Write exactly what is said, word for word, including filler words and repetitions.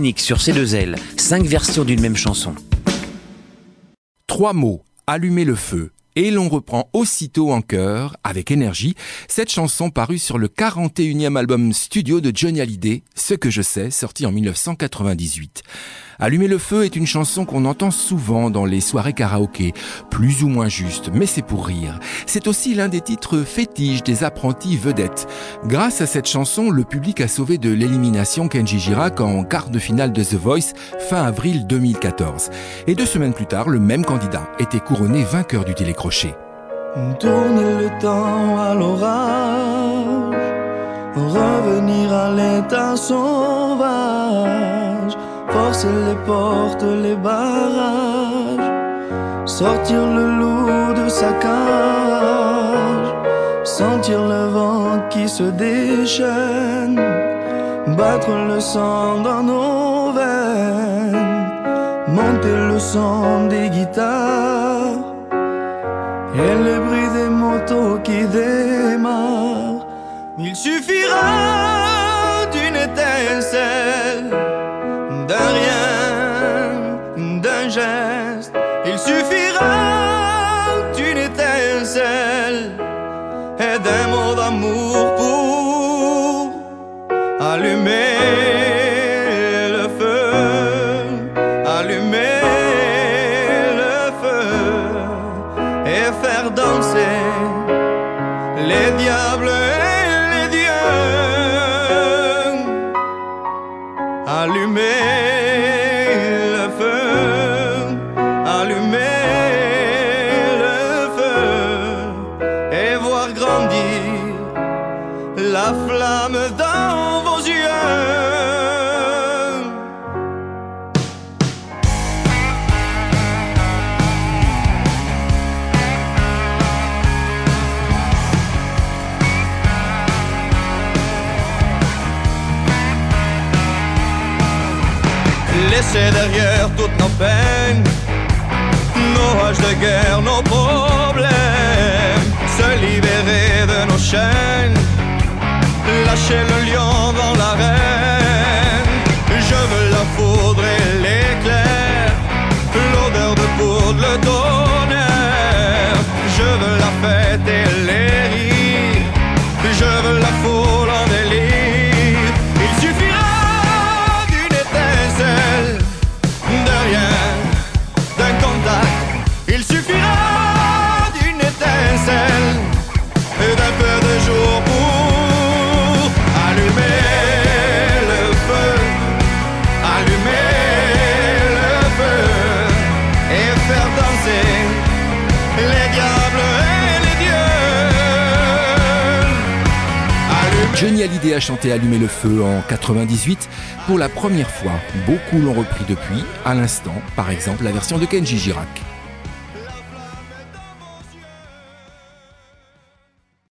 unique sur C deux L, cinq versions d'une même chanson. Trois mots, allumer le feu. Et l'on reprend aussitôt en chœur, avec énergie, cette chanson parue sur le quarante et unième album studio de Johnny Hallyday, Ce que je sais, sorti en dix-neuf cent quatre-vingt-dix-huit. Allumer le feu est une chanson qu'on entend souvent dans les soirées karaoké, plus ou moins juste, mais c'est pour rire. C'est aussi l'un des titres fétiches des apprentis vedettes. Grâce à cette chanson, le public a sauvé de l'élimination Kenji Girac en quart de finale de The Voice fin avril deux mille quatorze. Et deux semaines plus tard, le même candidat était couronné vainqueur du télécrochet. Tourner le temps à l'orage, revenir à l'état sauvage, forcer les portes, les barrages, sortir le loup de sa cage, sentir le vent qui se déchaîne, battre le sang dans nos veines, monter le son des guitares et le bruit des motos qui démarrent. Il suffira d'une étincelle, d'un rien, d'un geste. Il suffira d'une étincelle et d'un mot d'amour pour allumer le feu, allumer le feu et faire danser les diables et les dieux. Allumer le feu, allumer le feu et voir grandir la flamme dans vos yeux. Laisser derrière toutes nos peines, nos haches de guerre, nos problèmes, se libérer de nos chaînes, lâcher le lion dans l'arène. Je veux la foudre et l'éclair, l'odeur de poudre, le tonnerre. Je veux la fête et les rires, je veux la foule en délire. Il suffira d'une étincelle, de rien, d'un contact. Il suffira d'une étincelle et d'un peu de jour pour allumer le feu, allumer le feu et faire danser les diables et les dieux. Allumer. Johnny Hallyday a chanté Allumer le feu en quatre-vingt-dix-huit pour la première fois. Beaucoup l'ont repris depuis, à l'instant, par exemple la version de Kenji Girac.